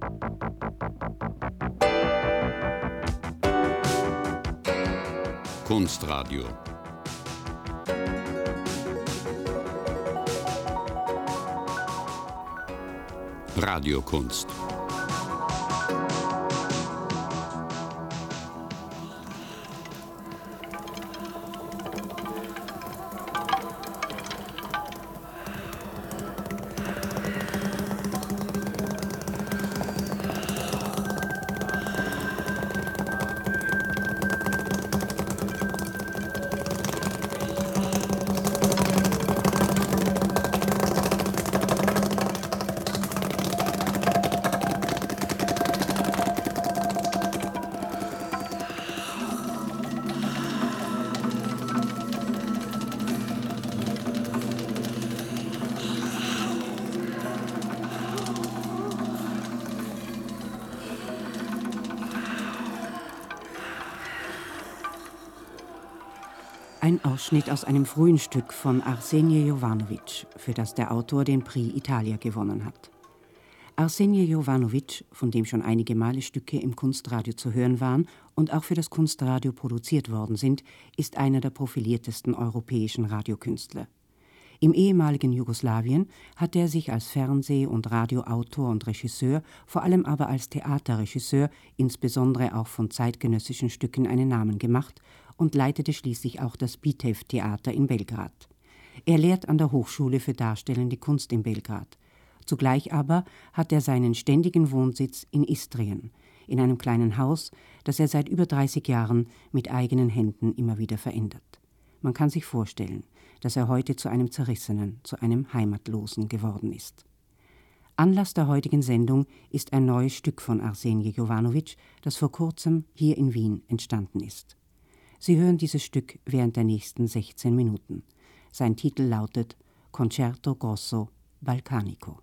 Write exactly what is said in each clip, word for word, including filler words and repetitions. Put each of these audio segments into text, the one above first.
Kunstradio. Radiokunst. Ein Ausschnitt aus einem frühen Stück von Arsenie Jovanovic, für das der Autor den Prix Italia gewonnen hat. Arsenie Jovanovic, von dem schon einige Male Stücke im Kunstradio zu hören waren und auch für das Kunstradio produziert worden sind, ist einer der profiliertesten europäischen Radiokünstler. Im ehemaligen Jugoslawien hat er sich als Fernseh- und Radioautor und Regisseur, vor allem aber als Theaterregisseur, insbesondere auch von zeitgenössischen Stücken, einen Namen gemacht und leitete schließlich auch das Bitev-Theater in Belgrad. Er lehrt an der Hochschule für Darstellende Kunst in Belgrad. Zugleich aber hat er seinen ständigen Wohnsitz in Istrien, in einem kleinen Haus, das er seit über dreißig Jahren mit eigenen Händen immer wieder verändert. Man kann sich vorstellen, dass er heute zu einem Zerrissenen, zu einem Heimatlosen geworden ist. Anlass der heutigen Sendung ist ein neues Stück von Arsenie Jovanovic, das vor kurzem hier in Wien entstanden ist. Sie hören dieses Stück während der nächsten sechzehn Minuten. Sein Titel lautet Concerto Grosso Balcanico.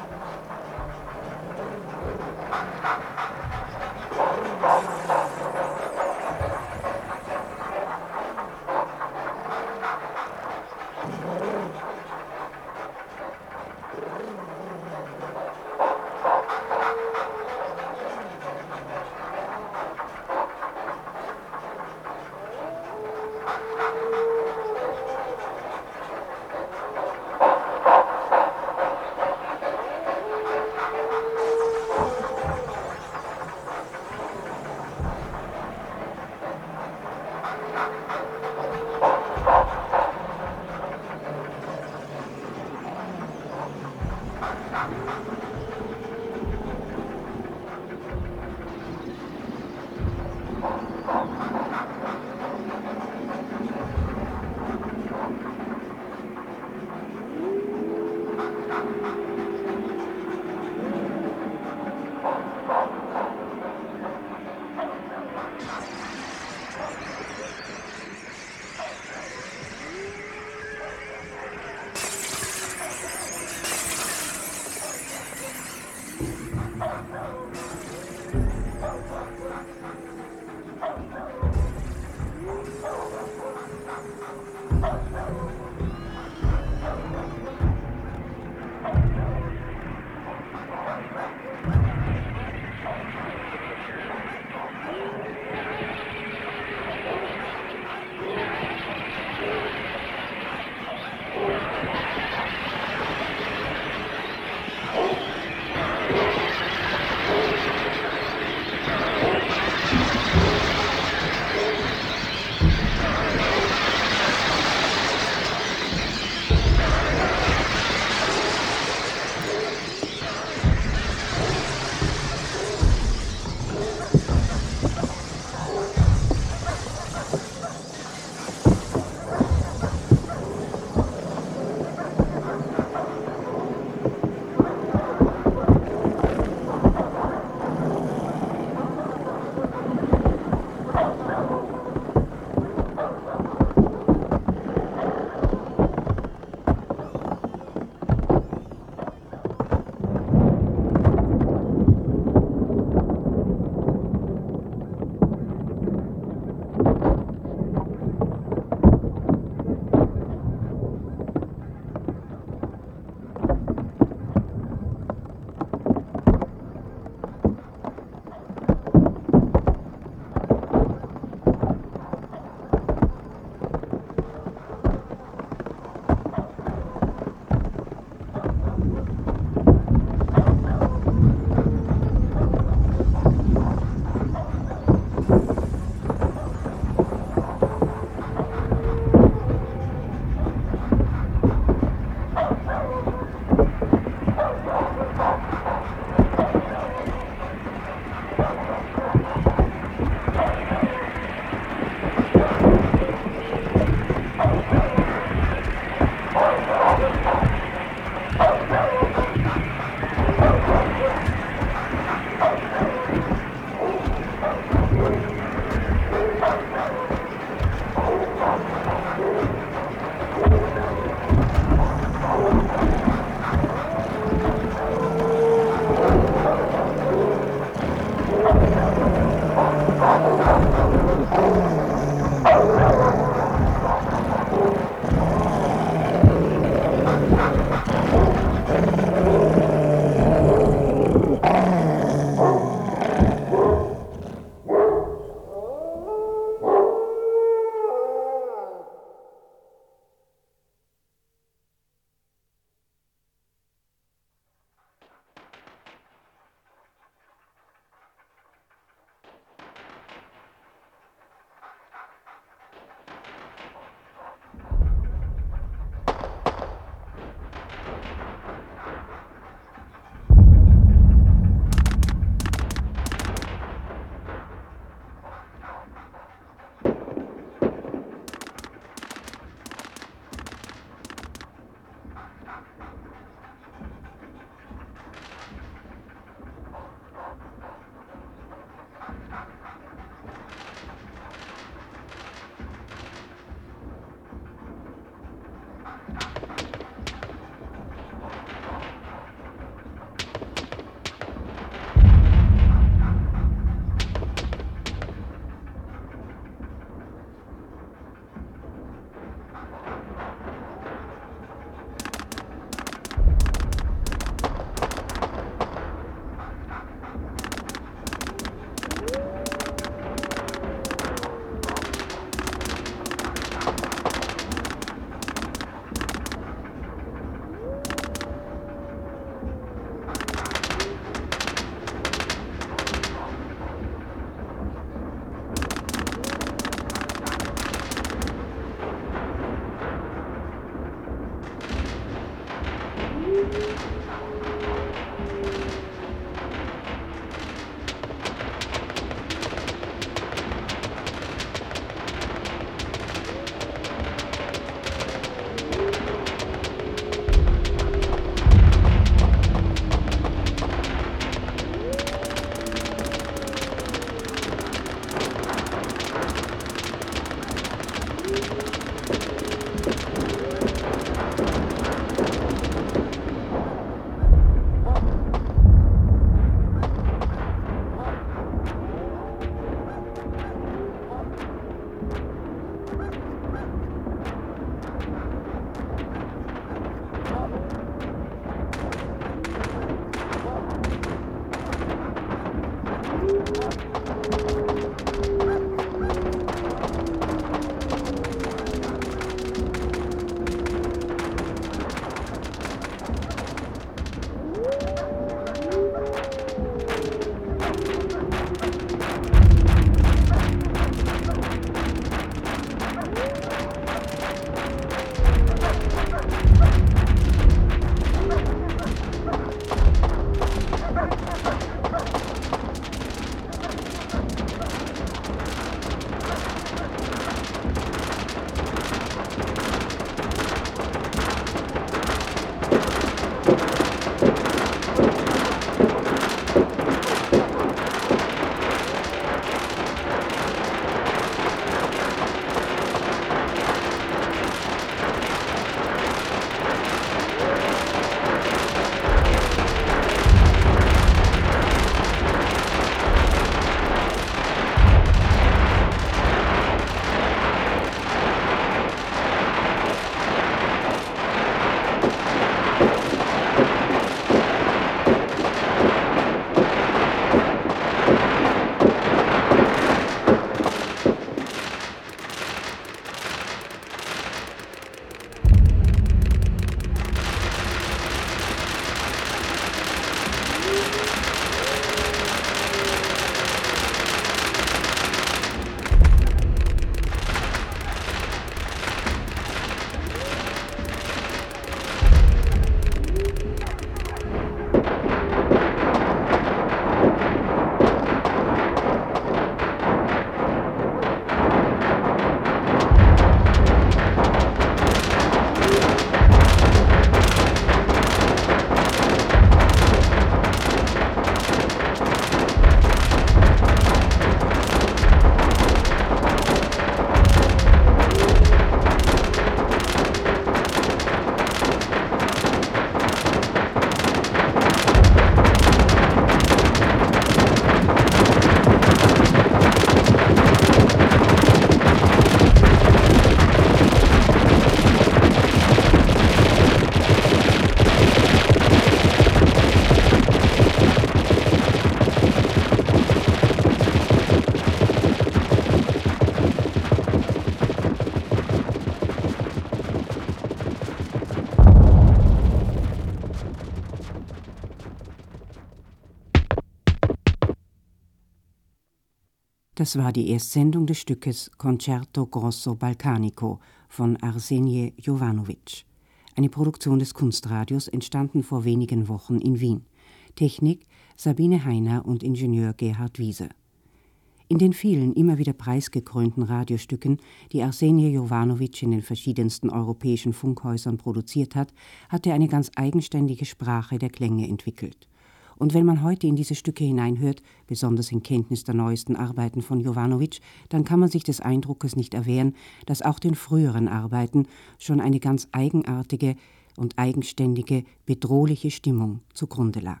Das war die Erstsendung des Stückes Concerto Grosso Balcanico von Arsenie Jovanovic. Eine Produktion des Kunstradios, entstanden vor wenigen Wochen in Wien. Technik Sabine Heiner und Ingenieur Gerhard Wieser. In den vielen, immer wieder preisgekrönten Radiostücken, die Arsenie Jovanovic in den verschiedensten europäischen Funkhäusern produziert hat, hat er eine ganz eigenständige Sprache der Klänge entwickelt. Und wenn man heute in diese Stücke hineinhört, besonders in Kenntnis der neuesten Arbeiten von Jovanovic, dann kann man sich des Eindruckes nicht erwehren, dass auch den früheren Arbeiten schon eine ganz eigenartige und eigenständige, bedrohliche Stimmung zugrunde lag.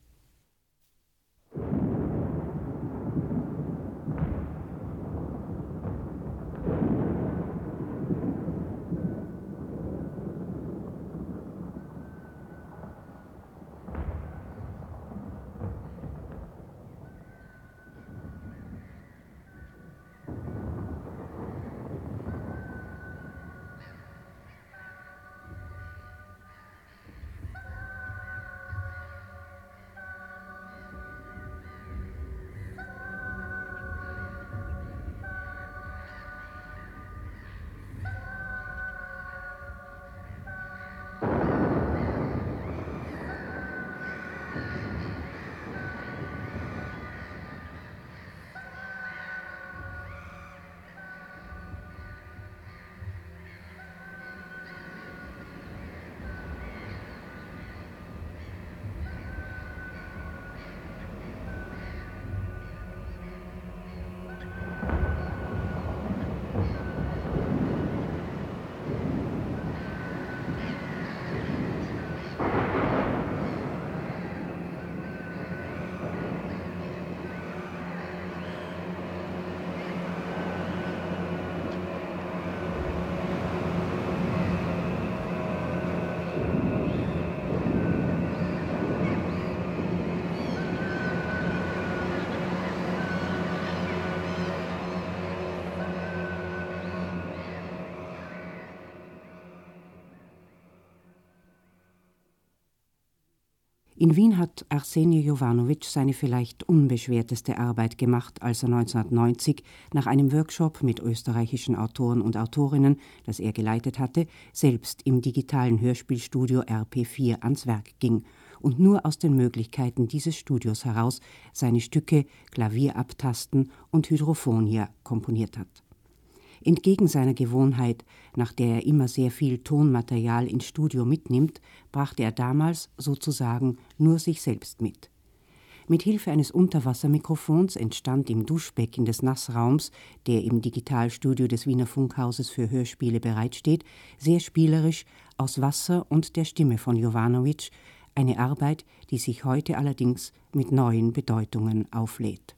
In Wien hat Arsenie Jovanovic seine vielleicht unbeschwerteste Arbeit gemacht, als er neunzehnhundertneunzig nach einem Workshop mit österreichischen Autoren und Autorinnen, das er geleitet hatte, selbst im digitalen Hörspielstudio R P vier ans Werk ging und nur aus den Möglichkeiten dieses Studios heraus seine Stücke Klavier abtasten und Hydrophonia komponiert hat. Entgegen seiner Gewohnheit, nach der er immer sehr viel Tonmaterial ins Studio mitnimmt, brachte er damals sozusagen nur sich selbst mit. Mit Hilfe eines Unterwassermikrofons entstand im Duschbecken des Nassraums, der im Digitalstudio des Wiener Funkhauses für Hörspiele bereitsteht, sehr spielerisch aus Wasser und der Stimme von Jovanovic, eine Arbeit, die sich heute allerdings mit neuen Bedeutungen auflädt.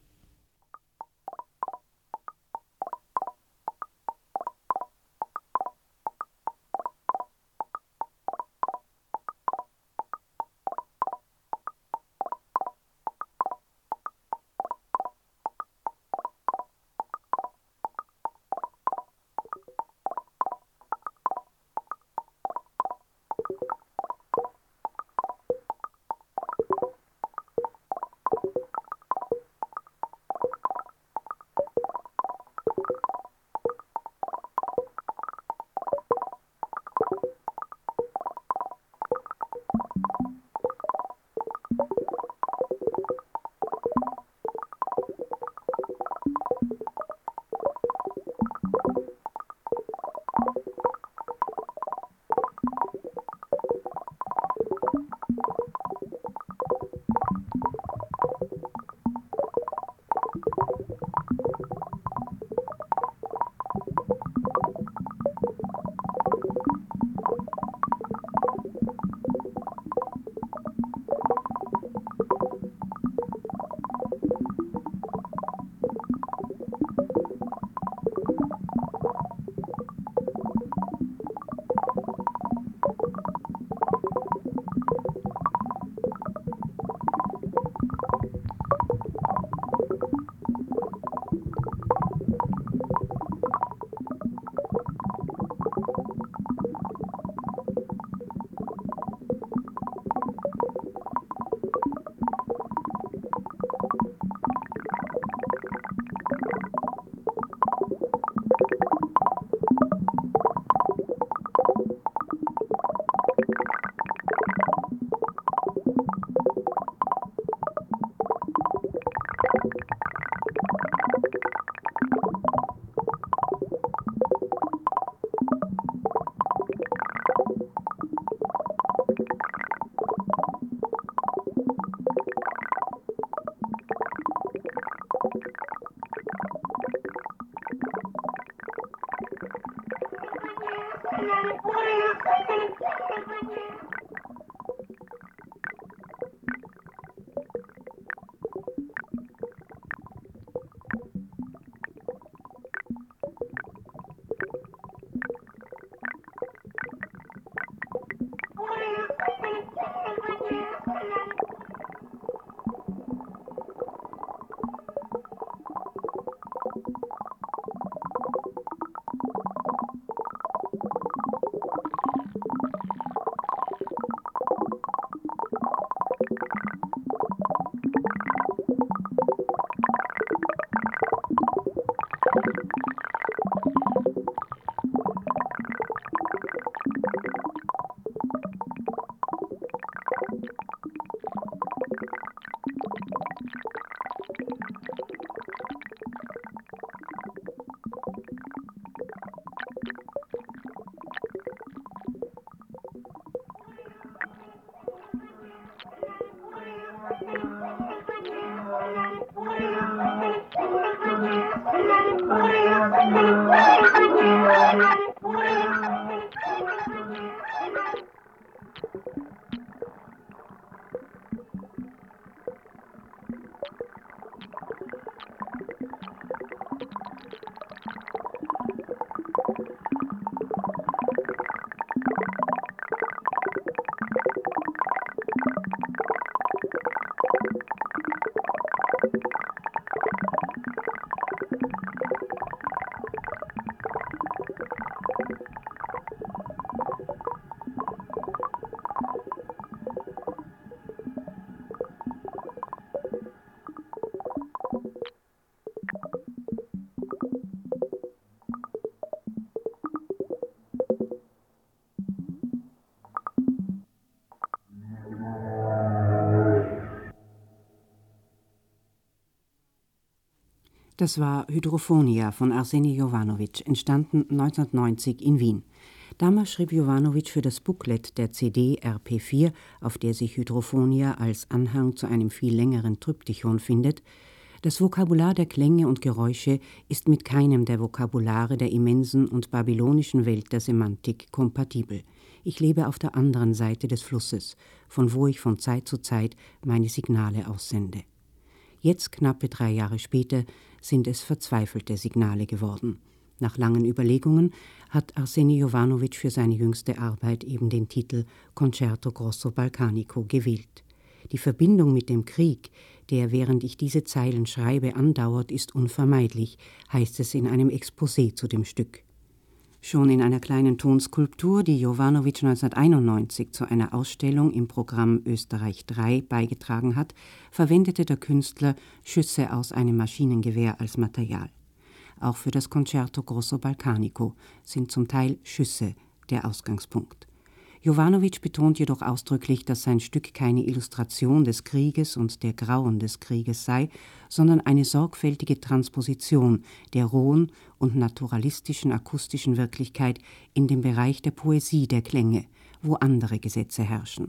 Das war Hydrophonia von Arseni Jovanovic, entstanden neunzehnhundertneunzig in Wien. Damals schrieb Jovanovic für das Booklet der C D R P vier, auf der sich Hydrophonia als Anhang zu einem viel längeren Tryptychon findet: Das Vokabular der Klänge und Geräusche ist mit keinem der Vokabulare der immensen und babylonischen Welt der Semantik kompatibel. Ich lebe auf der anderen Seite des Flusses, von wo ich von Zeit zu Zeit meine Signale aussende. Jetzt, knappe drei Jahre später, sind es verzweifelte Signale geworden. Nach langen Überlegungen hat Arseni Jovanovic für seine jüngste Arbeit eben den Titel Concerto Grosso Balcanico gewählt. Die Verbindung mit dem Krieg, der während ich diese Zeilen schreibe andauert, ist unvermeidlich, heißt es in einem Exposé zu dem Stück. Schon in einer kleinen Tonskulptur, die Jovanovic neunzehnhunderteinundneunzig zu einer Ausstellung im Programm Österreich drei beigetragen hat, verwendete der Künstler Schüsse aus einem Maschinengewehr als Material. Auch für das Concerto Grosso Balcanico sind zum Teil Schüsse der Ausgangspunkt. Jovanovic betont jedoch ausdrücklich, dass sein Stück keine Illustration des Krieges und der Grauen des Krieges sei, sondern eine sorgfältige Transposition der rohen und naturalistischen akustischen Wirklichkeit in den Bereich der Poesie der Klänge, wo andere Gesetze herrschen.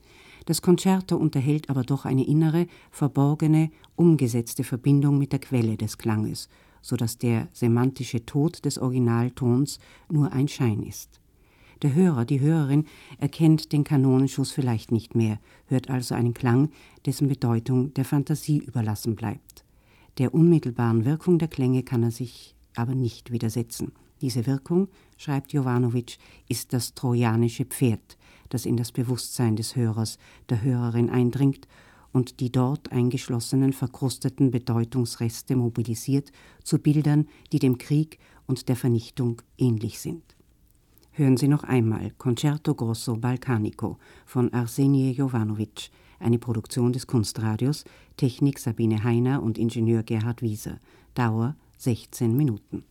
Das Concerto unterhält aber doch eine innere, verborgene, umgesetzte Verbindung mit der Quelle des Klanges, so dass der semantische Tod des Originaltons nur ein Schein ist. Der Hörer, die Hörerin erkennt den Kanonenschuss vielleicht nicht mehr, hört also einen Klang, dessen Bedeutung der Fantasie überlassen bleibt. Der unmittelbaren Wirkung der Klänge kann er sich aber nicht widersetzen. Diese Wirkung, schreibt Jovanovic, ist das trojanische Pferd, das in das Bewusstsein des Hörers, der Hörerin eindringt und die dort eingeschlossenen verkrusteten Bedeutungsreste mobilisiert zu Bildern, die dem Krieg und der Vernichtung ähnlich sind. Hören Sie noch einmal Concerto Grosso Balcanico von Arseni Jovanovic, eine Produktion des Kunstradios, Technik Sabine Heiner und Ingenieur Gerhard Wieser, Dauer sechzehn Minuten.